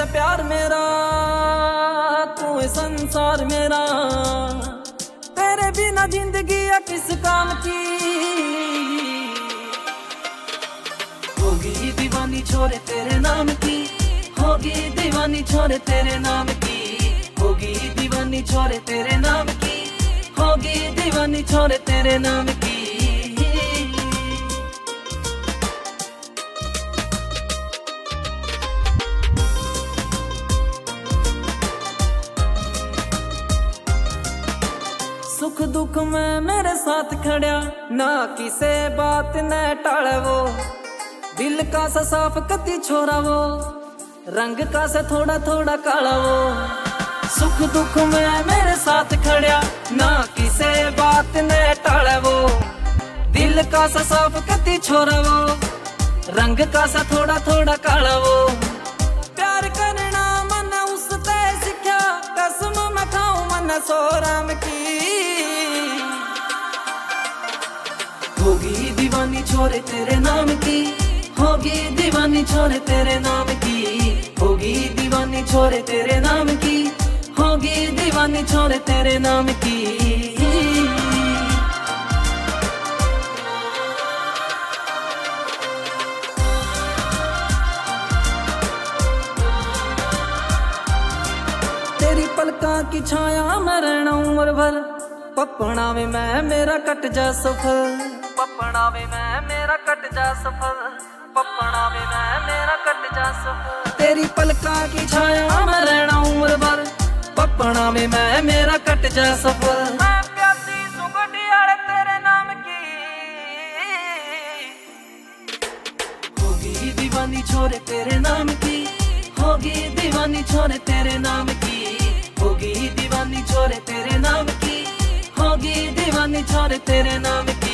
प्यार मेरा, तू है संसार मेरा, तेरे बिना जिंदगी है किस काम की। होगी दीवानी छोरे तेरे नाम की, होगी दीवानी छोरे तेरे नाम की, होगी दीवानी छोरे तेरे नाम की, होगी दीवानी छोरे तेरे नाम की। सुख दुख में मेरे साथ खड़ा, ना किसे बात न टाले वो, दिल का सा साफ कति छोरा वो, रंग का सा थोड़ा थोड़ा काला वो। सुख दुख में मेरे साथ खड़ा, ना किसे बात न टाले वो, दिल का सा साफ कति छोरा वो, रंग का सा थोड़ा थोड़ा काला वो। प्यार करना मन उसते सीखा, कसम मैं खाऊं मन सोराम की। होगी दीवानी छोरे तेरे नाम की, होगी दीवानी छोरे तेरे नाम की, होगी दीवानी छोरे तेरे नाम की, होगी दीवानी छोरे तेरे नाम की। तेरी पलका की छाया में रहना उम्र भर, पपना में मैं मेरा कट जा सफर, पपना में मैं मेरा कट जा सफर, पपना में मैं मेरा कट जा सफर। तेरी पलका की छाया में रहना उम्र भर, पपना में मैं मेरा कट जा सफर। मैं प्यासी सुगड़ियाल तेरे नाम की, होगी दीवानी छोरे तेरे नाम की, होगी दीवानी छोरे तेरे नाम की, होगी दीवानी छोरे तेरे नाम की, होगी दीवानी छोरे तेरे नाम की।